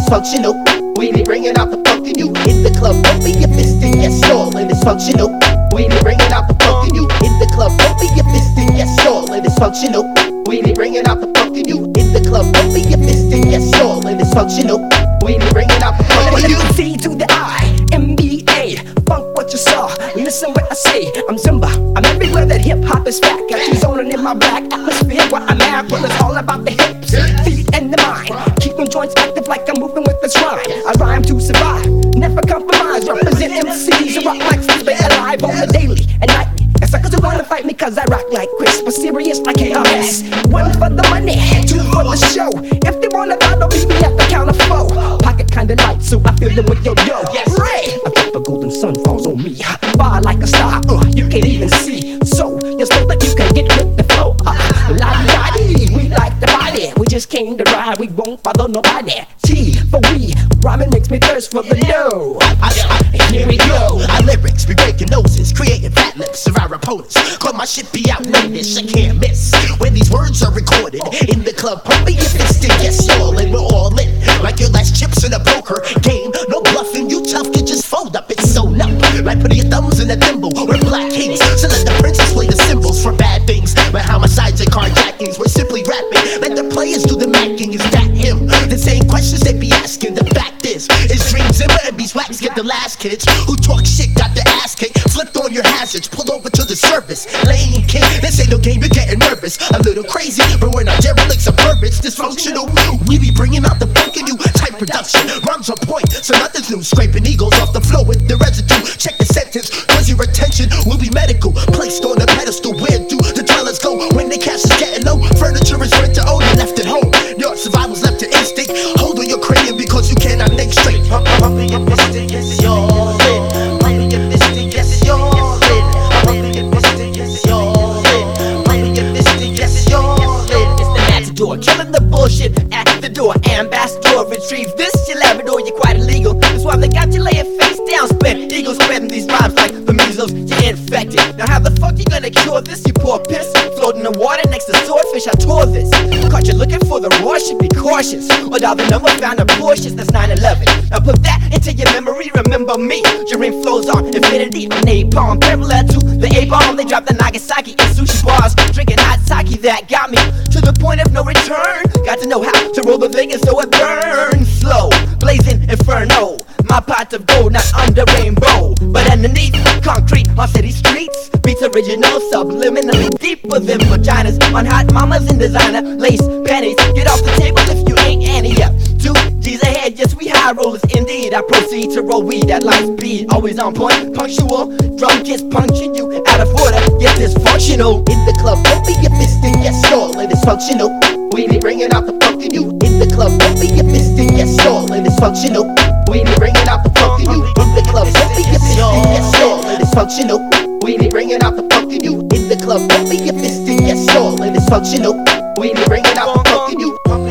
dysfunctional. We be bringing out the funk in you. In the club, open your fist and yes, all and dysfunctional. We be bringing out the funk in you. In the club, open your fist and yes, all and dysfunctional. We be bringing out the funk in you. In the club, open your fist and yes, all and dysfunctional. We be bringing out the funk in you. C to the I, MBA, funk what you saw. Listen what I say. I'm Zumba. I'm everywhere that hip hop is back. Got you zoning in my black atmosphere where I'm at. Well, it's all about the hips, feet, and the mind. Keep them joints active like I'm moving with this rhyme. I rhyme to survive, never compromise. Represent MCs who rock like stay alive on the daily and nightly. And suckers who wanna fight me cause I rock like Chris, but serious like KRS. One for the money, two for the show. If they wanna battle, meet me at the counter four. Pocket kinda light, so I fill them with yo. Ray, a drop of golden sun falls on me. Fire like a star, you can't even see. So, you're so that you can get with the flow. La-di-da-di, we like the body. We just came to ride, we won't bother nobody. T for we, rhyming makes me thirst for the dough. Here we go. Our lyrics be breaking noses, creating fat lips of our opponents. Cause my shit be outlandish, I can't miss. When these words are recorded in the club, pumping your fist and yes, y'all, and we're all lit. Like your last chips in a poker game. No bluffing, you tough, you just fold up, it's so numb. Like putting your thumbs in a thimble, we're black kings. So let the princess play the symbols for bad things. Like homicides and carjackings, we're simply rapping. Let the players do the macking, is that him? The same questions they be asking, the fact is Dream Zimmer and Beeswax get the last kids. Who talk shit, got the ass kicked. Flipped on your hazards, pull over to the service. Lane king, this ain't no game, you're getting nervous. A little crazy, but we're not derelicts of perverts. Dysfunctional, we be bringing out the funk in you. Type production, rhymes on point, so nothing's new. Scraping eagles off the floor with the residue. Check the sentence, cause your attention will be medical. Placed on a pedestal, where do the dwellers go? When the cash is getting low, furniture is rent to own and left at home. Your survival's left to instinct. Hold on your cranium because you cannot think straight. Pumping your fist and yes, you're lit. Pumping your fist and yes, you're lit. Pumping your fist and yes, you're lit. Pumping your fist and yes, you're lit. It's the matador, killing the bullshit at the door. Ambassador, retrieve this, your Labrador, you're quite illegal. That's why they got you laying face down, spent eagles spreading these rhymes like the measles, you're infected. Now how the fuck you gonna cure this, you poor piss? Floating in water next to swordfish, I tore this. Caught you looking for the raw shit, be cautious. Or dial the number found a Porsche, that's 911. Now put that into your memory, remember me. Dream flows on infinity, napalm. Parallel to the A-bomb, they drop the Nagasaki in sushi bars. Drinking hot sake, that got me to the point of no return. Got to know how to roll the Vegas so it burns slow. Blazing inferno, my pot of gold, not under rainbow, but underneath concrete on city streets. Beats original, subliminally deeper than vaginas on hot mamas in designer lace panties. Get off the table if you ain't Annie up. 2 G's ahead, yes we high rollers indeed. I proceed to roll weed at light speed, always on point, punctual. Drum gets punctured, you out of order, get dysfunctional. In the club, open your fist and yes, all and dysfunctional. We be bringing out the funk in you. In the club, open your fist and yes, all and dysfunctional. We be bringing out the funk in you. In the club, open your fist and yes, all and dysfunctional. We be bringing out the funk in you. In the club, open your fist and yes, all and dysfunctional. We be bringing out the funk in you.